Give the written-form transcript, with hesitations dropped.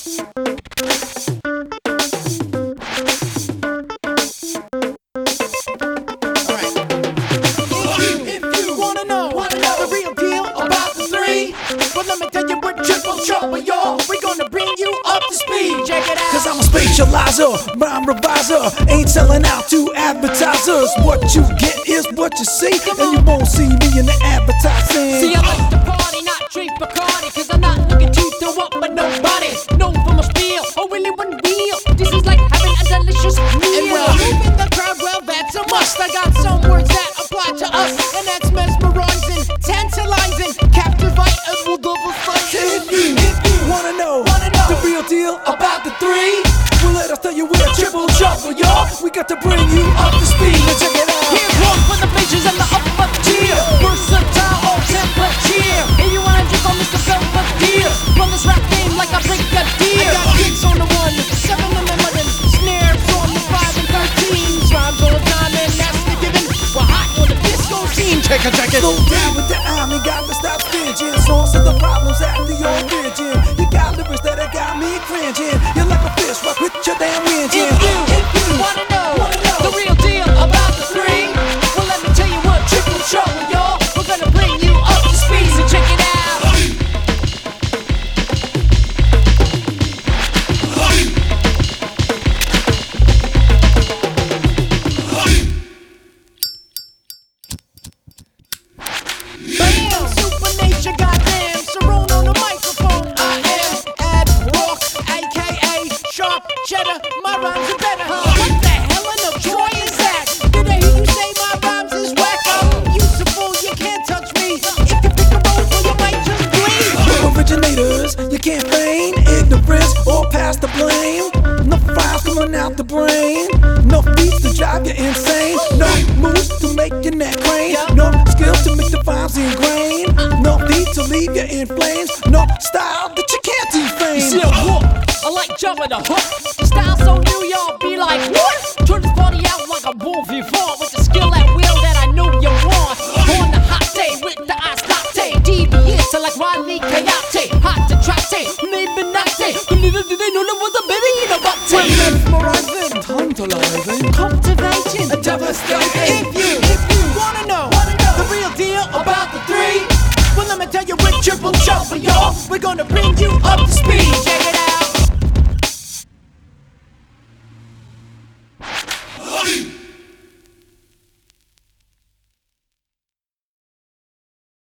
Let me tell you we're triple trouble, y'all. We're gonna bring you up to speed. Check it out. Cause I'm a spatializer, rhyme reviser. Ain't selling out to advertisers. What you get is what you see, and you won't see me in the advertising. See, I like to party, not drink Bacardi. Cause I'm not looking to throw up with nobody. No for my spiel, or really one deal. This is like having a delicious meal. And well, moving the crowd, well, that's a must. I got some words that apply to us, and that's mesmerizing, tantalizing, captivate, and we'll double fight. If you wanna know the real deal about the three, well, let us tell you we're triple trouble, y'all. We got to bring you up to speed. Now check it out. Here's one for the bitches and the upper tier. Versatile, all temperature. If you wanna drink on Mr. Belvedere, run this rap game like a brigadier. I got kicks on the 1, 7 on the 11, snares on the 5 and 13, rhymes all the time, and that's the given. We're hot on the disco scene. Check it. Slow down with the army, got to stop stinking. Source of the problems at the origin. You got lyrics that got me cringing. You're like a fish, rock with your damn engine. If you wanna know the real deal about the three, well, let me tell you what triple trouble, y'all. We're gonna bring you up to speed, so check it out. Bam! Supernature, goddamn, Cerrone on the microphone. I am Ad Rock, aka Sharp Cheddar. My rhymes are better. What the hell in the Troy is that? Did I hear you say my rhymes is whack? I'm useful, you can't touch me. If you pick a role, well, you might just bleed. Originators, you can't feign ignorance or pass the blame. No files coming out the brain. No beats to drive you insane. No moves to make your neck crane. No skills to make the vibes ingrain. No beat to leave you in flames. No style that you can't defame. See a whoop, I like jumping the hook. The style so new, y'all be like, what? Turn this party out like a bon vivant with the skill at will that I know you want. On the hot day with the ice latte, devious like Riley Coyote, hot to trate, maybe not day. Little did they know there was a baby in a butt. Mesmerizing, tantalizing, Cultivating, devastating. If you wanna know the real deal about the three, well, let me tell you we're triple trouble, y'all. We're gonna bring you up to speed.